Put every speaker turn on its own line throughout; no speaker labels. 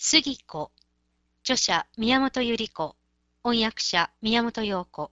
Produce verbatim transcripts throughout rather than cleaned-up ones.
杉子。著者宮本百合子。翻訳者宮本陽子。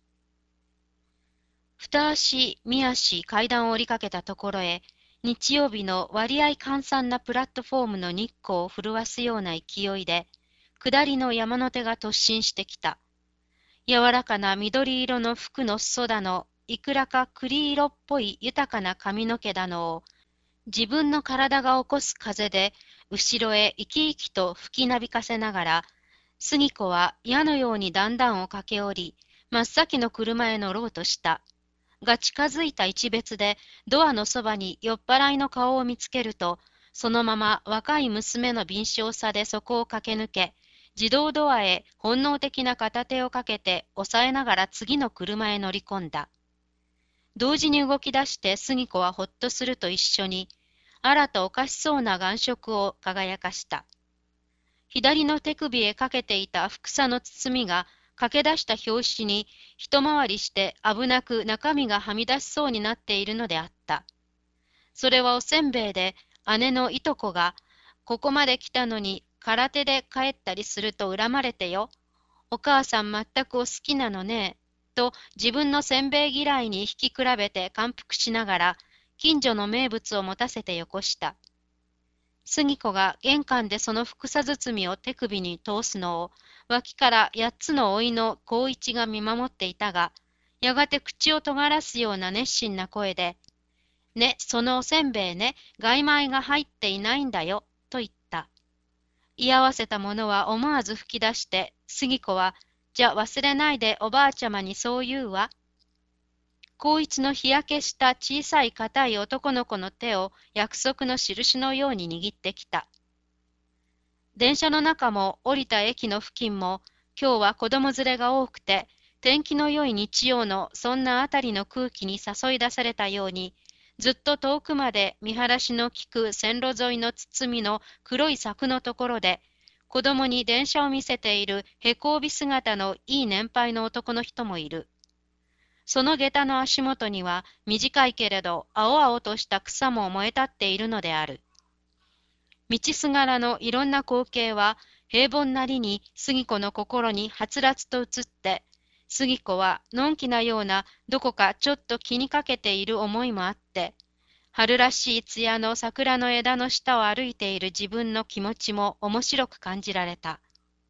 二足三足階段を降りかけたところへ、日曜日の割合閑散なプラットフォームの日光を震わすような勢いで、下りの山の手が突進してきた。柔らかな緑色の服の裾だの、いくらか栗色っぽい豊かな髪の毛だのを、自分の体が起こす風で、後ろへ生き生きと吹きなびかせながら、杉子は矢のように段々を駆け下り、真っ先の車へ乗ろうとした。が近づいた一別で、ドアのそばに酔っ払いの顔を見つけると、そのまま若い娘の敏捷さでそこを駆け抜け、自動ドアへ本能的な片手をかけて押さえながら次の車へ乗り込んだ。同時に動き出して杉子はほっとすると一緒に、あらとおかしそうな眼色を輝かした。左の手首へかけていたふくさの包みが駆け出した拍子に一回りして危なく中身がはみ出しそうになっているのであった。それはおせんべいで姉のいとこがここまで来たのに空手で帰ったりすると恨まれてよ。お母さん全くお好きなのね。と自分のせんべい嫌いに引き比べて感服しながら近所の名物を持たせてよこした。杉子が玄関でそのふくさ包みを手首に通すのを脇から八つの甥の光一が見守っていたが、やがて口を尖らすような熱心な声で、ね、そのおせんべいね、外米が入っていないんだよ、と言った。居合わせた者は思わず吹き出して、杉子は、じゃ忘れないでおばあちゃまにそう言うわ。光一の日焼けした小さい硬い男の子の手を約束の印のように握ってきた。電車の中も降りた駅の付近も、今日は子供連れが多くて、天気の良い日曜のそんなあたりの空気に誘い出されたように、ずっと遠くまで見晴らしの利く線路沿いの包みの黒い柵のところで、子供に電車を見せているへこ帯姿のいい年配の男の人もいる。その下駄の足元には短いけれど青々とした草も燃え立っているのである。道すがらのいろんな光景は平凡なりに杉子の心にはつらつと映って、杉子はのんきなようなどこかちょっと気にかけている思いもあって、春らしい艶の桜の枝の下を歩いている自分の気持ちも面白く感じられた。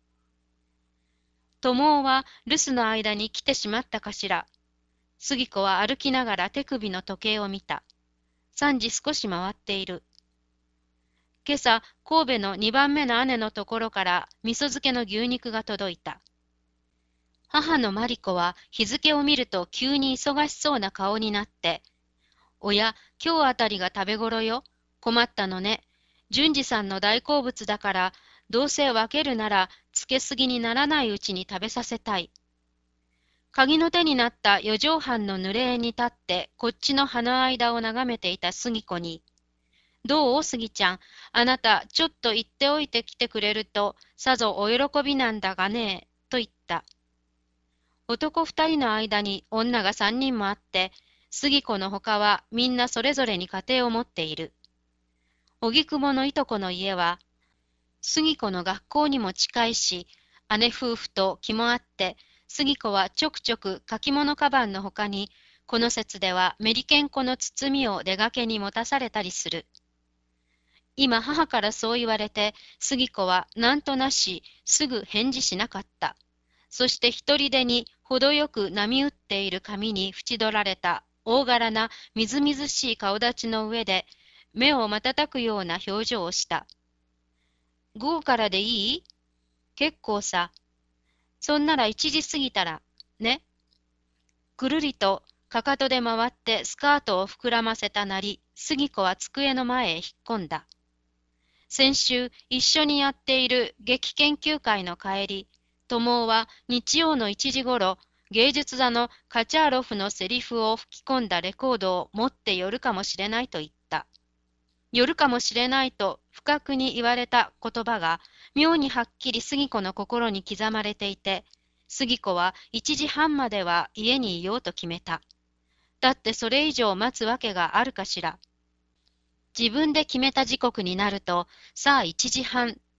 友は留守の間に来てしまったかしら。杉子は歩きながら手首の時計を見た。三時少し回っている。今朝、神戸の二番目の姉のところから味噌漬けの牛肉が届いた。母のマリコは日付を見ると急に忙しそうな顔になって、おや、今日あたりが食べ頃よ。困ったのね。順次さんの大好物だから、どうせ分けるなら、つけすぎにならないうちに食べさせたい。鍵の手になった四畳半の濡れ縁に立って、こっちの葉の間を眺めていた杉子に、どう杉ちゃん、あなた、ちょっと言っておいてきてくれると、さぞお喜びなんだがね、と言った。男二人の間に女が三人もあって、杉子のほかはみんなそれぞれに家庭を持っている。荻窪のいとこの家は、杉子の学校にも近いし、姉夫婦と気もあって、杉子はちょくちょく書き物かばんのほかに、この節ではメリケン粉の包みを出がけに持たされたりする。今母からそう言われて、杉子はなんとなし、すぐ返事しなかった。そして一人でに程よく波打っている髪に縁取られた大柄なみずみずしい顔立ちの上で、目を瞬くような表情をした。午後からでいい？結構さ。そんなら一時過ぎたら、ね。ぐるりとかかとで回ってスカートを膨らませたなり、杉子は机の前へ引っ込んだ。先週一緒にやっている劇研究会の帰り、友は日曜の一時ごろ、芸術座のカチャーロフのセリフを吹き込んだレコードを持って寄るかもしれないと言った。寄るかもしれないと不覚に言われた言葉が、妙にはっきり杉子の心に刻まれていて、杉子は一時半までは家にいようと決めた。だってそれ以上待つわけがあるかしら。自分で決めた時刻になると、さあ一時半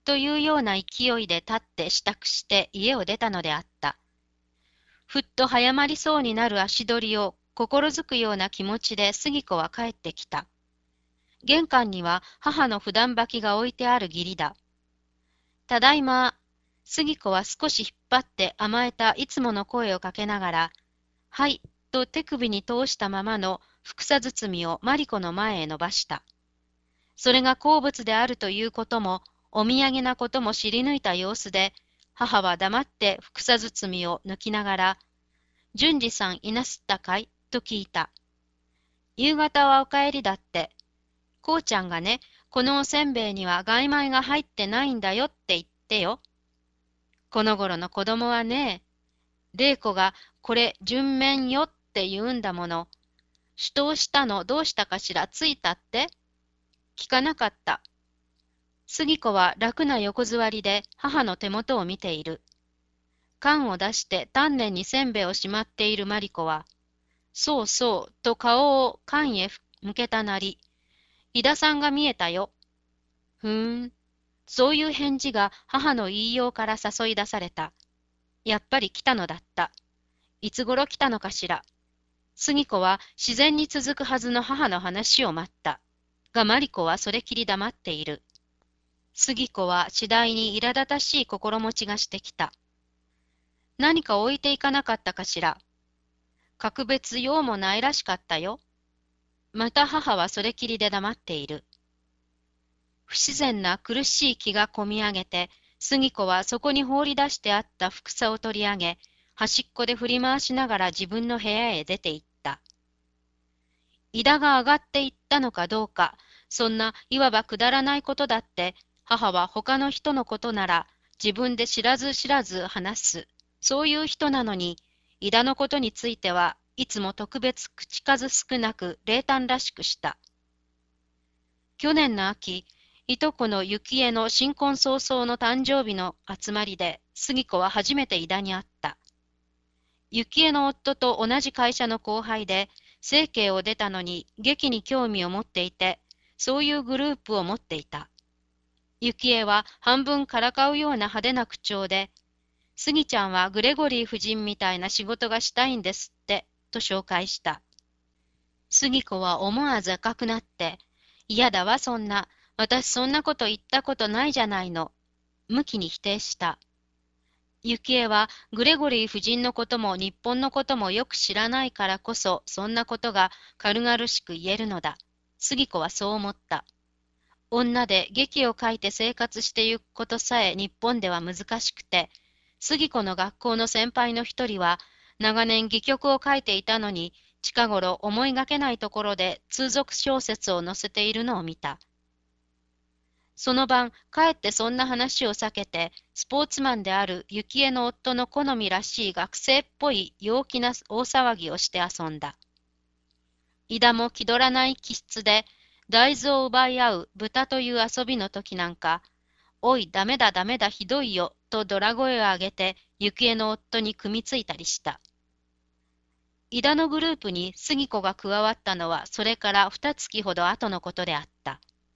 というような勢いで立って支度して家を出たのであった。ふっと早まりそうになる足取りを心づくような気持ちで杉子は帰ってきた。玄関には母の普段履きが置いてある義理だ。ただいま。杉子は少し引っ張って甘えたいつもの声をかけながら、はい、と手首に通したままのふくさ包みをマリコの前へ伸ばした。それが好物であるということも、お土産なことも知り抜いた様子で、母は黙ってふくさ包みを抜きながら、順次さんいなすったかいと聞いた。夕方はお帰りだって。こうちゃんがね、このおせんべいには外米が入ってないんだよって言ってよ。この頃の子供はね、玲子がこれ順面よって言うんだもの。主答したのどうしたかしらついたって聞かなかった。杉子は楽な横座りで母の手元を見ている。缶を出して丹念にせんべいをしまっているマリコは、そうそうと顔を缶へ向けたなり、井田さんが見えたよ。ふーん。そういう返事が母の言いようから誘い出された。やっぱり来たのだった。いつ頃来たのかしら。杉子は自然に続くはずの母の話を待った。がマリコはそれきり黙っている。杉子は次第に苛立たしい心持ちがしてきた。何か置いていかなかったかしら。格別用もないらしかったよ。また母はそれきりで黙っている。不自然な苦しい気がこみ上げて、杉子はそこに放り出してあったふくさを取り上げ、端っこで振り回しながら自分の部屋へ出て行った。井田が上がっていったのかどうか、そんないわばくだらないことだって、母は他の人のことなら自分で知らず知らず話す、そういう人なのに、井田のことについてはいつも特別口数少なく冷淡らしくした。去年の秋、いとこの幸恵の新婚早々の誕生日の集まりで、杉子は初めて井田に会った。幸恵の夫と同じ会社の後輩で、生計を出たのに劇に興味を持っていて、そういうグループを持っていた。幸恵は半分からかうような派手な口調で、杉ちゃんはグレゴリー夫人みたいな仕事がしたいんですって、と紹介した。杉子は思わず赤くなって、嫌だわそんな、私そんなこと言ったことないじゃないの。無気に否定した。幸恵はグレゴリー夫人のことも日本のこともよく知らないからこそそんなことが軽々しく言えるのだ。杉子はそう思った。女で劇を書いて生活してゆくことさえ日本では難しくて、杉子の学校の先輩の一人は長年戯曲を書いていたのに近頃思いがけないところで通俗小説を載せているのを見た。その晩、かえってそんな話を避けて、スポーツマンである幸恵の夫の好みらしい学生っぽい陽気な大騒ぎをして遊んだ。井田も気取らない気質で、大豆を奪い合う豚という遊びの時なんか、おい、ダメだダメだひどいよ、とドラ声を上げて、幸恵の夫に組みついたりした。井田のグループに杉子が加わったのは、それから二月ほど後のことであった。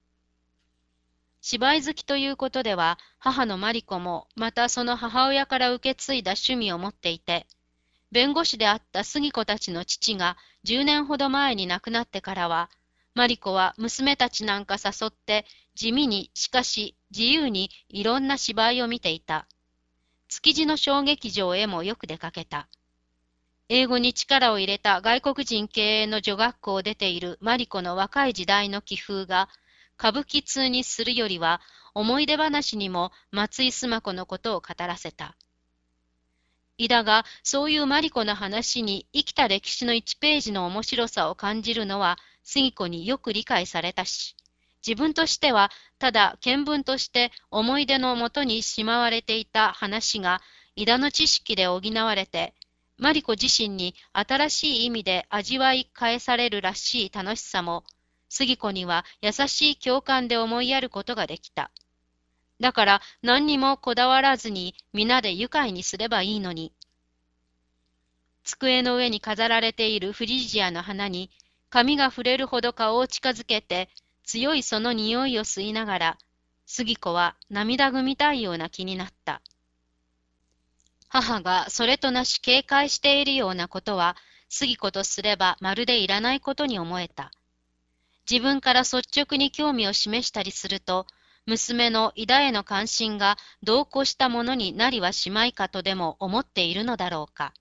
芝居好きということでは、母のマリコも、またその母親から受け継いだ趣味を持っていて、弁護士であった杉子たちの父がじゅうねんほど前に亡くなってからは、マリコは娘たちなんか誘って、地味にしかし自由にいろんな芝居を見ていた。築地の小劇場へもよく出かけた。英語に力を入れた外国人経営の女学校を出ているマリコの若い時代の気風が、歌舞伎通にするよりは思い出話にも松井須磨子のことを語らせた。井田がそういうマリコの話に生きた歴史のいちページの面白さを感じるのは杉子によく理解されたし、自分としてはただ見聞として思い出のもとにしまわれていた話が井田の知識で補われて、マリコ自身に新しい意味で味わい返されるらしい楽しさも、杉子には優しい共感で思いやることができた。だから何にもこだわらずに皆で愉快にすればいいのに。机の上に飾られているフリジアの花に髪が触れるほど顔を近づけて強いその匂いを吸いながら、 杉子は涙ぐみたいような気になった。母がそれとなし警戒しているようなことは、杉子とすればまるでいらないことに思えた。自分から率直に興味を示したりすると、娘の井田への関心が同行したものになりはしまいかとでも思っているのだろうか。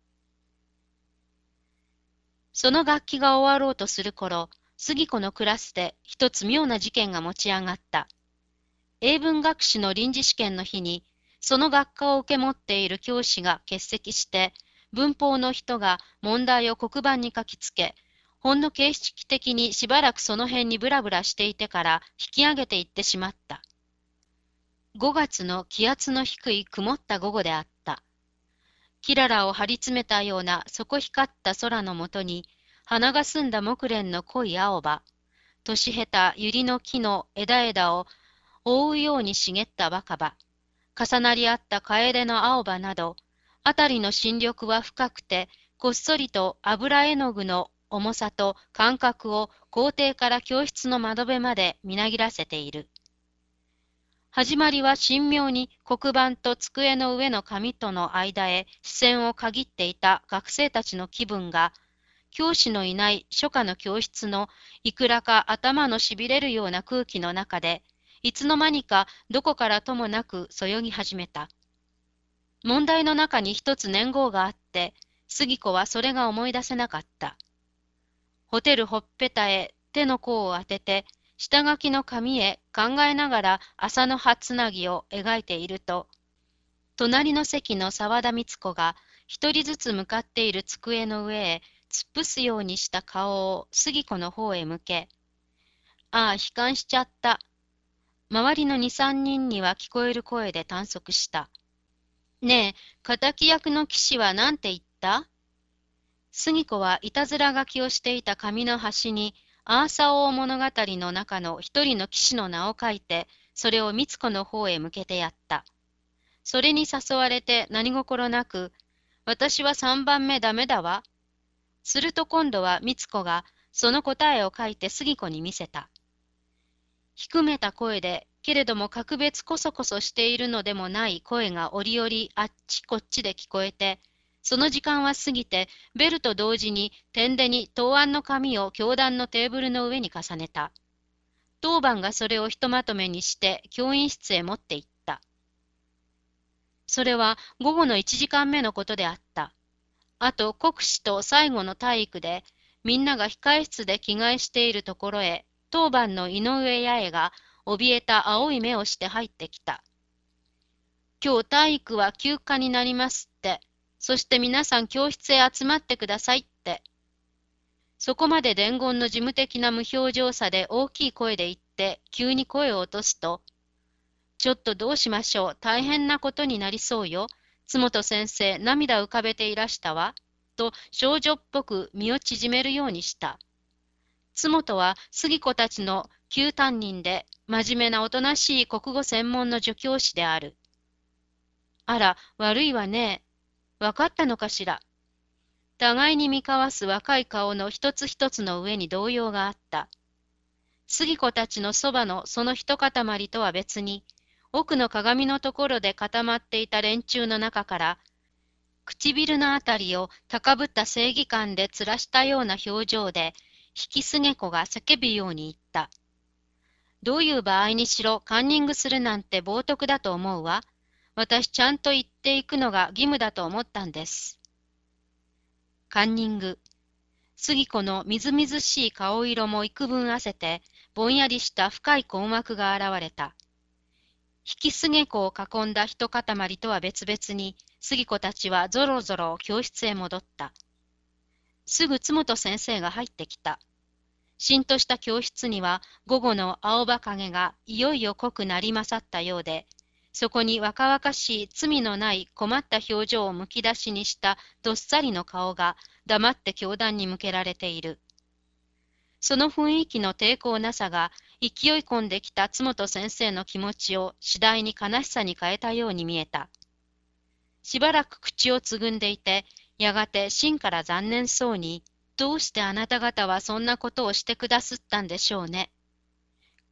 その学期が終わろうとする頃、杉子のクラスで一つ妙な事件が持ち上がった。英文学士の臨時試験の日に、その学科を受け持っている教師が欠席して、文法の人が問題を黒板に書きつけ、ほんの形式的にしばらくその辺にブラブラしていてから引き上げていってしまった。ごがつの気圧の低い曇った午後であった。キララを張り詰めたような底光った空のもとに、花が澄んだ木蓮の濃い青葉、年下手百合の木の枝々を覆うように茂った若葉、重なり合った楓の青葉など、あたりの新緑は深くて、こっそりと油絵の具の重さと感覚を校庭から教室の窓辺までみなぎらせている。始まりは神妙に黒板と机の上の紙との間へ視線を限っていた学生たちの気分が、教師のいない初夏の教室のいくらか頭のしびれるような空気の中で、いつの間にかどこからともなくそよぎ始めた。問題の中に一つ年号があって、杉子はそれが思い出せなかった。ホテルほっぺたへ手の甲を当てて、下書きの紙へ考えながら麻の葉つなぎを描いていると、隣の席の沢田光子が一人ずつ向かっている机の上へ突っ伏すようにした顔を杉子の方へ向け、ああ、悲観しちゃった。周りの二三人には聞こえる声で短足した。ねえ、敵役の騎士は何て言った？杉子はいたずら書きをしていた紙の端に、アーサー王物語の中の一人の騎士の名を書いて、それを光子の方へ向けてやった。それに誘われて何心なく、私は三番目ダメだわ。すると今度は光子がその答えを書いて杉子に見せた。低めた声で、けれども格別こそこそしているのでもない声が折々あっちこっちで聞こえて、その時間は過ぎて、ベルと同時に天でに答案の紙を教壇のテーブルの上に重ねた。当番がそれをひとまとめにして教員室へ持って行った。それは午後の一時間目のことであった。あと国試と最後の体育で、みんなが控え室で着替えしているところへ、当番の井上八重が怯えた青い目をして入ってきた。今日体育は休暇になりますって。そして皆さん教室へ集まってくださいって。そこまで伝言の事務的な無表情さで大きい声で言って、急に声を落とすと、ちょっとどうしましょう、大変なことになりそうよ。津本先生、涙浮かべていらしたわ。と少女っぽく身を縮めるようにした。津本は杉子たちの旧担任で、真面目なおとなしい国語専門の助教師である。あら、悪いわね。わかったのかしら。互いに見交わす若い顔の一つ一つの上に動揺があった。杉子たちのそばのその一塊とは別に、奥の鏡のところで固まっていた連中の中から、唇のあたりを高ぶった正義感でつらしたような表情で、引きすげ子が叫ぶように言った。どういう場合にしろカンニングするなんて冒涜だと思うわ。私ちゃんと言っていくのが義務だと思ったんです。カンニング。杉子のみずみずしい顔色も幾分あせて、ぼんやりした深い困惑が現れた。引きすげ子を囲んだ一塊とは別々に、杉子たちはぞろぞろ教室へ戻った。すぐ津本先生が入ってきた。しんとした教室には午後の青葉影がいよいよ濃くなりまさったようで、そこに若々しい罪のない困った表情をむき出しにしたどっさりの顔が黙って教壇に向けられている。その雰囲気の抵抗なさが勢い込んできた津本先生の気持ちを次第に悲しさに変えたように見えた。しばらく口をつぐんでいて、やがて芯から残念そうに、どうしてあなた方はそんなことをしてくだすったんでしょうね。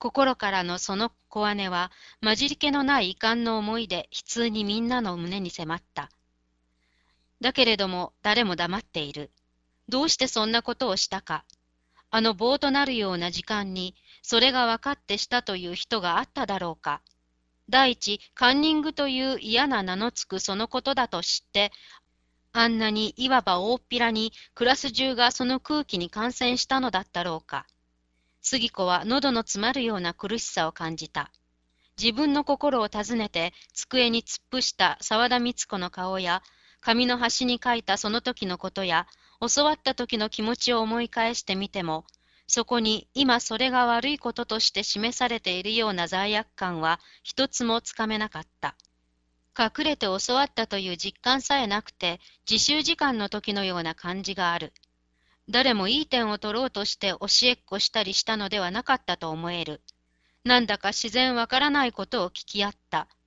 心からのその小姉は、混じり気のない遺憾の思いで悲痛にみんなの胸に迫った。だけれども誰も黙っている。どうしてそんなことをしたか。あの棒となるような時間に、それが分かってしたという人があっただろうか。第一、カンニングという嫌な名のつくそのことだと知って、あんなにいわば大っぴらにクラス中がその空気に感染したのだったろうか。杉子は喉の詰まるような苦しさを感じた。自分の心を尋ねて机に突っ伏した沢田光子の顔や、紙の端に書いたその時のことや、教わった時の気持ちを思い返してみても、そこに今それが悪いこととして示されているような罪悪感は一つもつかめなかった。隠れて教わったという実感さえなくて、自習時間の時のような感じがある。誰もいい点を取ろうとして教えっこしたりしたのではなかったと思える。なんだか自然わからないことを聞き合った。